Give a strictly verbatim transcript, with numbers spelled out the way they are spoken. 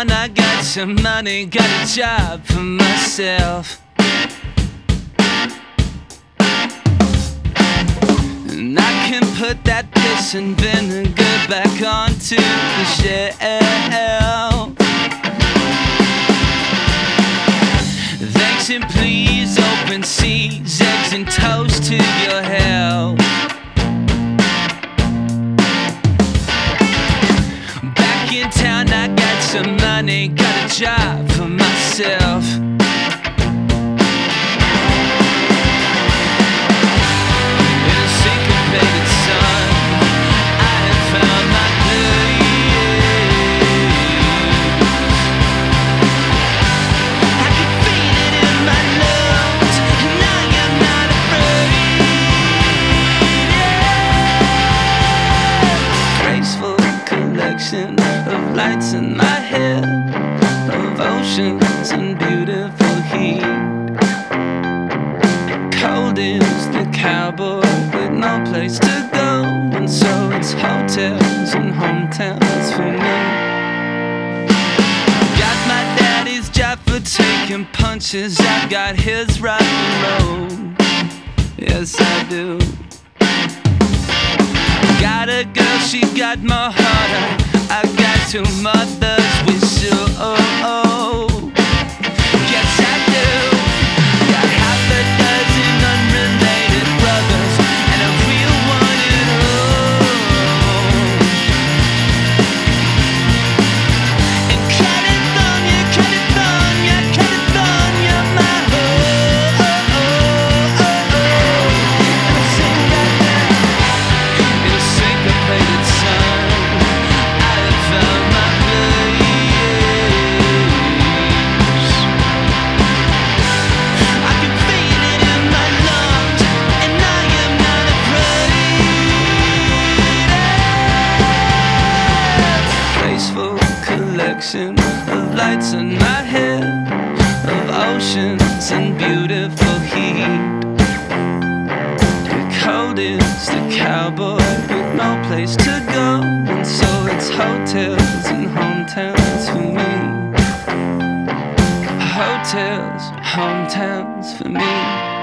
town, I got some money, got a job for myself. And I can put that piss and vinegar back onto the shelf. Thanks and please, open seas, eggs and toast to your health. Back in town, I got some money, got a job for myself. In a syncopated sun, I have found my place. I can feel it in my lungs, and I am not afraid. Yeah. Graceful collection of lights in my head, of oceans and beautiful heat. Cold is the cowboy with no place to go, and so it's hotels and hometowns for me. Got my daddy's job for taking punches, I got his rock and roll. Yes, I do. Got a girl, she got my heart, I got two mothers with so oh, yes I do. Got half a dozen unrelated brothers and a real one at home. And California, California, California, my home. And I sing that down in a syncopated sun. I have found my place. I can feel it in my lungs, and I am not afraid. Graceful collection of lights in my head, of oceans and beautiful heat. The cold is the cowboy with no place to go, and so it's hotels and hometowns for me. Hotels, hometowns for me.